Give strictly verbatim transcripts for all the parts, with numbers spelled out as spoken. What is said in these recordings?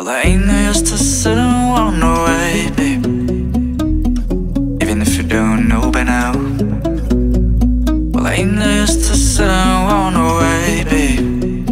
Well, I ain't no used to sit and walk no way, babe. Even if you don't know by now. Well, I ain't no used to sit and walk no way, babe.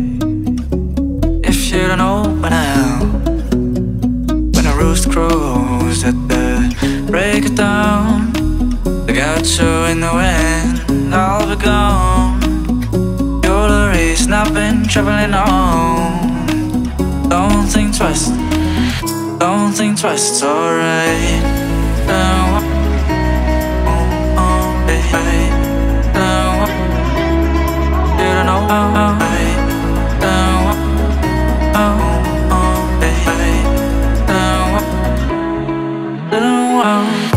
If you don't know by now. When the rooster crows at the break of dawn, I got you in the wind, I'll be gone. You're the reason I've been traveling on. Don't think twice, don't think twice, it's alright. Now, oh, oh, baby. Now, you don't know how, baby. Now, oh, oh, baby. Now, you don't know how.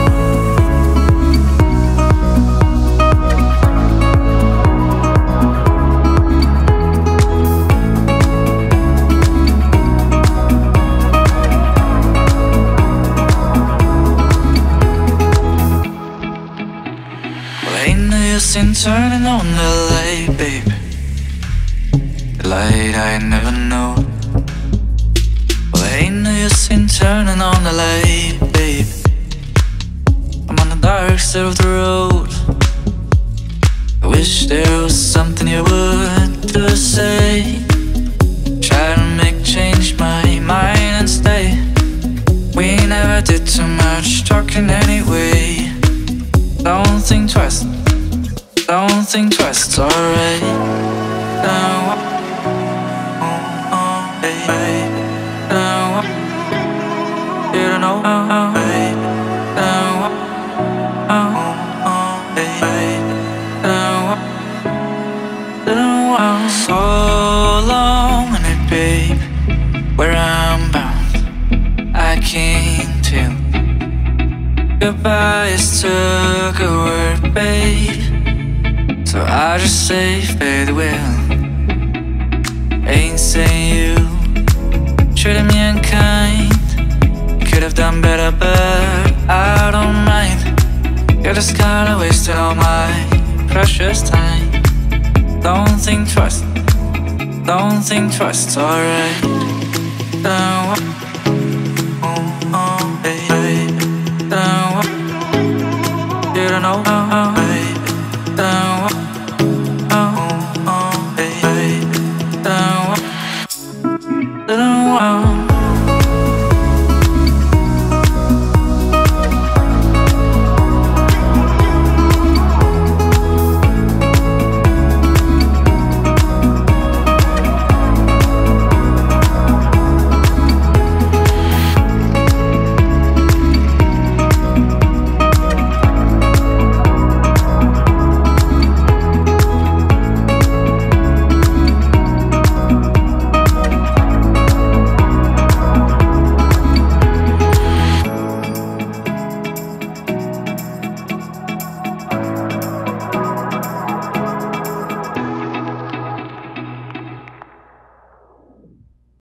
In turning on the light, babe. The light I never know. Well, ain't no use in turning on the light, babe. I'm on the dark side of the road. I wish there was something you would to say. Try to make change my mind and stay. We never did too much talking anyway. Don't think twice, don't think twice, it's alright. Now, oh, oh, baby. Now, you don't know how, baby. Now, oh, oh, baby. Now, you don't know how. So long on it, babe. Where I'm bound, I can't tell. Goodbye is took a word, babe. So I just say fare the well. Ain't saying you treated me unkind. Could have done better, but I don't mind. You're just kinda wasting all my precious time. Don't think twice, don't think twice, it's alright. Now, oh, oh, baby. Now, you don't know how, baby.